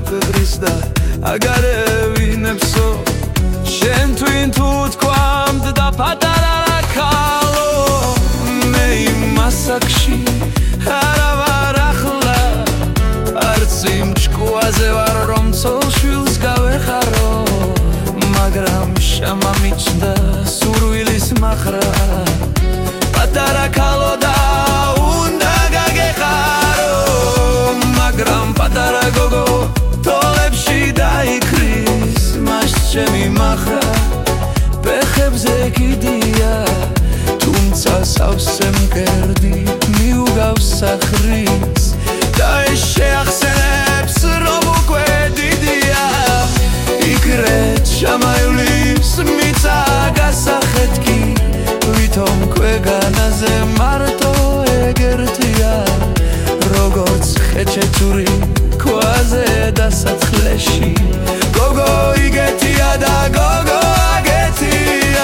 დაგვეღრის და აგარევინებსო შენ twin თუ თქვამთ და პატარა ქალო მე იმასაკში არა ვარ ახლა არც იმ ჭკუაზე ვარ რომ ცოლ-შვილს გავეხარო მაგრამ შემამიჩნდა სურვილის მახრა პატარა ქალო და უნდა გაგეხარო მაგრამ პატარა გოგო თოლებში დაიქრის მას ჩემი მახრა ფეხებზე კიდია თუმცა სავსე მკერდი მიუგავს სახრის და ეს შეახსენებს რომ უკვე დიდია იქრეთ შამაიulis მიცა გასახეთ კი ვითომ ქვეგანაზე მარტო ეგერთია როგორც ხეჩეწური ქვაზე დასაწყლეში გოგო იგეთია და გოგო აგეთია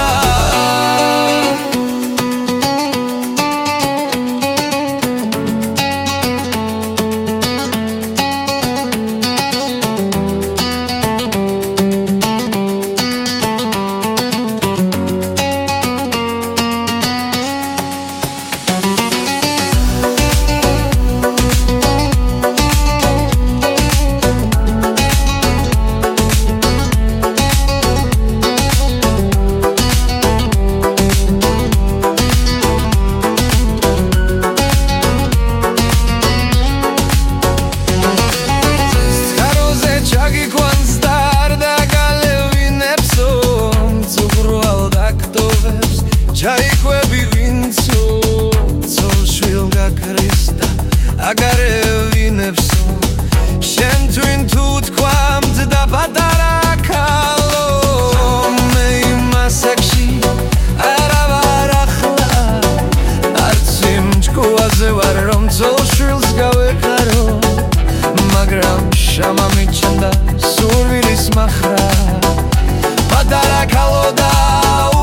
ჩაიყვები ვინცო ცოლ-შვილ გაქრის და აგარევინებსო შენ twin თუ თქვამთ და პატარა ქალო მე იმასაკში არა ვარ ახლა არც იმ ჭკუაზე ვარ რომ ცოლ-შვილს გავეხარო მაგრამ შემამიჩნდა სურვილის მახრა პატარა ქალო და